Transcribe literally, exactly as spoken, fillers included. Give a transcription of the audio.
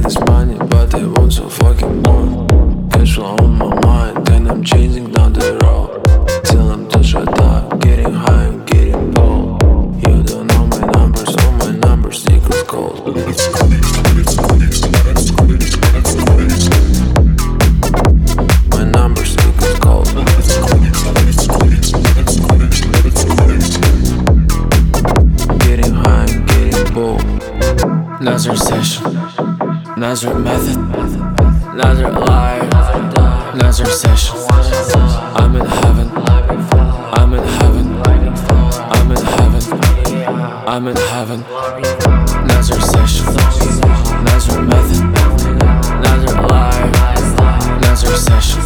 this money, but they want so fucking more. Cash flow on my mind, and I'm chasing down the road. Tell them to shut up, getting high and getting bold. You don't know my numbers, all my numbers, secret cold. My numbers, secret cold. Getting high and getting bold. Another session, another method, another life, another session. I'm in heaven, I'm in heaven, I'm in heaven, I'm in heaven. Another session, another method, another life, another session.